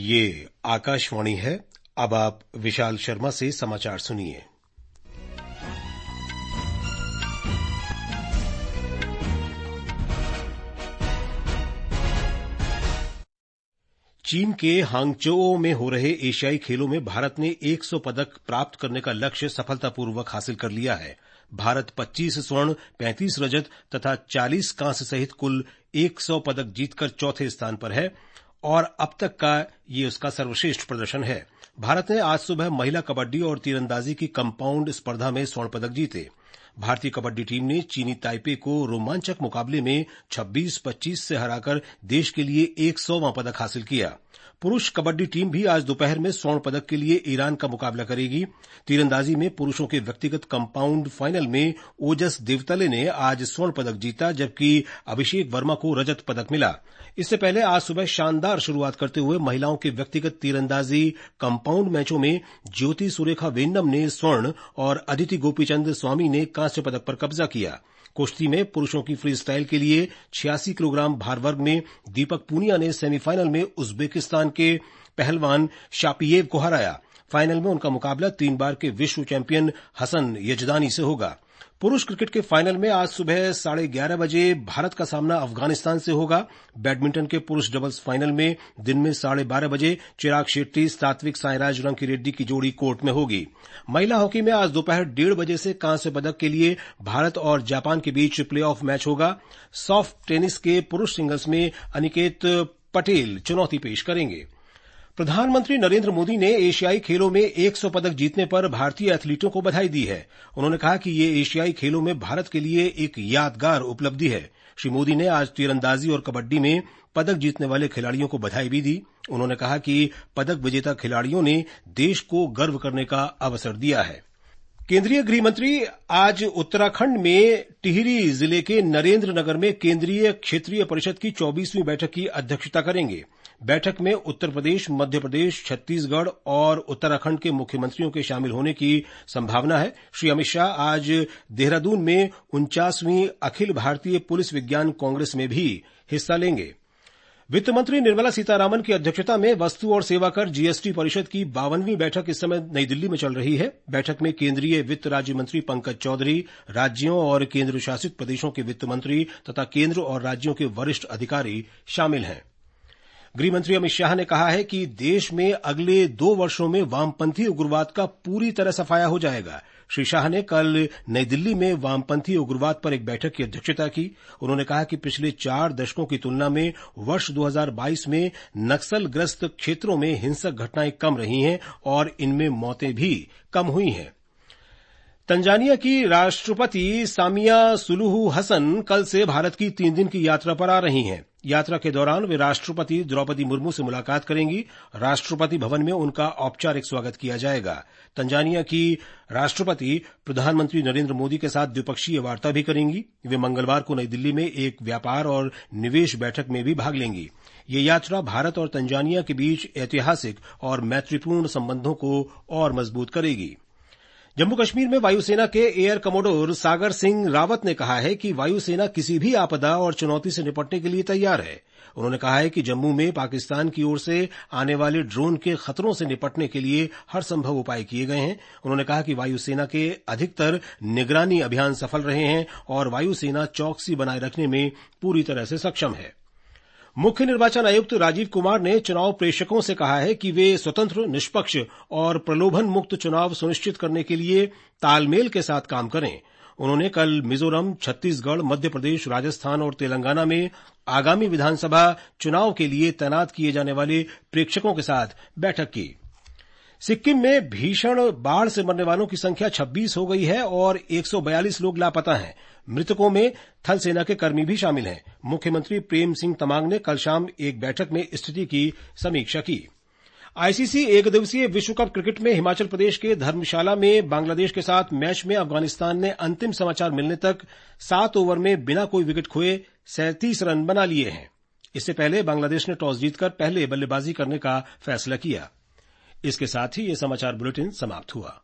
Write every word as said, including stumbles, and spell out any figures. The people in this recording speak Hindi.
ये आकाशवाणी है। अब आप विशाल शर्मा से समाचार सुनिए। चीन के हांगझोउ में हो रहे एशियाई खेलों में भारत ने सौ पदक प्राप्त करने का लक्ष्य सफलतापूर्वक हासिल कर लिया है। भारत पच्चीस स्वर्ण, पैंतीस रजत तथा चालीस कांस्य सहित कुल सौ पदक जीतकर चौथे स्थान पर है और अब तक का ये उसका सर्वश्रेष्ठ प्रदर्शन है। भारत ने आज सुबह महिला कबड्डी और तीरंदाजी की कंपाउंड स्पर्धा में स्वर्ण पदक जीते। भारतीय कबड्डी टीम ने चीनी ताइपे को रोमांचक मुकाबले में छब्बीस पच्चीस से हराकर देश के लिए सौवां पदक हासिल किया। पुरुष कबड्डी टीम भी आज दोपहर में स्वर्ण पदक के लिए ईरान का मुकाबला करेगी। तीरंदाजी में पुरुषों के व्यक्तिगत कंपाउंड फाइनल में ओजस देवतले ने आज स्वर्ण पदक जीता, जबकि अभिषेक वर्मा को रजत पदक मिला। इससे पहले आज सुबह शानदार शुरुआत करते हुए महिलाओं के व्यक्तिगत तीरंदाजी कंपाउंड मैचों में ज्योति सुरेखा वेन्नम ने स्वर्ण और अदिति गोपीचंद स्वामी ने कांस्य पदक पर कब्जा किया। कुश्ती में पुरुषों की फ्री स्टाइल के लिए छियासी किलोग्राम भार वर्ग में दीपक पूनिया ने सेमीफाइनल में उज्बेकिस्तान के पहलवान शापियेव को हराया। फाइनल में उनका मुकाबला तीन बार के विश्व चैंपियन हसन यजदानी से होगा। पुरुष क्रिकेट के फाइनल में आज सुबह साढ़े ग्यारह बजे भारत का सामना अफगानिस्तान से होगा। बैडमिंटन के पुरुष डबल्स फाइनल में दिन में साढ़े बारह बजे चिराग शेट्टी सात्विक साईराज रंकी रेड्डी की जोड़ी कोर्ट में होगी। महिला हॉकी में आज दोपहर डेढ़ बजे से कांस्य पदक के लिए भारत और जापान के बीच प्ले ऑफ मैच होगा। सॉफ्ट टेनिस के पुरुष सिंगल्स में अनिकेत पटेल चुनौती पेश करेंगे। प्रधानमंत्री नरेंद्र मोदी ने एशियाई खेलों में सौ पदक जीतने पर भारतीय एथलीटों को बधाई दी है। उन्होंने कहा कि ये एशियाई खेलों में भारत के लिए एक यादगार उपलब्धि है। श्री मोदी ने आज तीरंदाजी और कबड्डी में पदक जीतने वाले खिलाड़ियों को बधाई भी दी। उन्होंने कहा कि पदक विजेता खिलाड़ियों ने देश को गर्व करने का अवसर दिया है। केंद्रीय गृह मंत्री आज उत्तराखंड में टिहरी जिले के नरेंद्र नगर में केंद्रीय क्षेत्रीय परिषद की चौबीसवीं बैठक की अध्यक्षता करेंगे। बैठक में उत्तर प्रदेश, मध्य प्रदेश, छत्तीसगढ़ और उत्तराखंड के मुख्यमंत्रियों के शामिल होने की संभावना है। श्री अमित शाह आज देहरादून में उनचासवीं अखिल भारतीय पुलिस विज्ञान कांग्रेस में भी हिस्सा लेंगे। वित्त मंत्री निर्मला सीतारामन की अध्यक्षता में वस्तु और सेवा कर जीएसटी परिषद की बावनवीं बैठक इस समय नई दिल्ली में चल रही है। बैठक में केंद्रीय वित्त राज्य मंत्री पंकज चौधरी, राज्यों और केंद्र शासित प्रदेशों के वित्त मंत्री तथा केंद्र और राज्यों के वरिष्ठ अधिकारी शामिल हैं। गृहमंत्री अमित शाह ने कहा है कि देश में अगले दो वर्षों में वामपंथी उग्रवाद का पूरी तरह सफाया हो जाएगा। श्री शाह ने कल नई दिल्ली में वामपंथी उग्रवाद पर एक बैठक की अध्यक्षता की। उन्होंने कहा कि पिछले चार दशकों की तुलना में वर्ष दो हज़ार बाईस में नक्सलग्रस्त क्षेत्रों में हिंसक घटनाएं कम रही हैं और इनमें मौतें भी कम हुई हैं। तंजानिया की राष्ट्रपति सामिया सुलुहु हसन कल से भारत की तीन दिन की यात्रा पर आ रही हैं। यात्रा के दौरान वे राष्ट्रपति द्रौपदी मुर्मू से मुलाकात करेंगी। राष्ट्रपति भवन में उनका औपचारिक स्वागत किया जाएगा। तंजानिया की राष्ट्रपति प्रधानमंत्री नरेंद्र मोदी के साथ द्विपक्षीय वार्ता भी करेंगी। वे मंगलवार को नई दिल्ली में एक व्यापार और निवेश बैठक में भी भाग लेंगी। ये यात्रा भारत और तंजानिया के बीच ऐतिहासिक और मैत्रीपूर्ण संबंधों को और मजबूत करेगी। जम्मू कश्मीर में वायुसेना के एयर कमोडोर सागर सिंह रावत ने कहा है कि वायुसेना किसी भी आपदा और चुनौती से निपटने के लिए तैयार है। उन्होंने कहा है कि जम्मू में पाकिस्तान की ओर से आने वाले ड्रोन के खतरों से निपटने के लिए हर संभव उपाय किए गए हैं। उन्होंने कहा कि वायुसेना के अधिकतर निगरानी अभियान सफल रहे हैं और वायुसेना चौकसी बनाए रखने में पूरी तरह से सक्षम है। मुख्य निर्वाचन आयुक्त राजीव कुमार ने चुनाव प्रेक्षकों से कहा है कि वे स्वतंत्र, निष्पक्ष और प्रलोभन मुक्त चुनाव सुनिश्चित करने के लिए तालमेल के साथ काम करें। उन्होंने कल मिजोरम, छत्तीसगढ़, मध्य प्रदेश, राजस्थान और तेलंगाना में आगामी विधानसभा चुनाव के लिए तैनात किए जाने वाले प्रेक्षकों के साथ बैठक की। सिक्किम में भीषण बाढ़ से मरने वालों की संख्या छब्बीस हो गई है और एक सौ बयालीस लोग लापता हैं। मृतकों में थल सेना के कर्मी भी शामिल हैं। मुख्यमंत्री प्रेम सिंह तमांग ने कल शाम एक बैठक में स्थिति की समीक्षा की। आईसीसी एक दिवसीय विश्व कप क्रिकेट में हिमाचल प्रदेश के धर्मशाला में बांग्लादेश के साथ मैच में अफगानिस्तान ने अंतिम समाचार मिलने तक सात ओवर में बिना कोई विकेट खोए सैंतीस रन बना लिए हैं। इससे पहले बांग्लादेश ने टॉस जीतकर पहले बल्लेबाजी करने का फैसला किया। इसके साथ ही ये समाचार बुलेटिन समाप्त हुआ।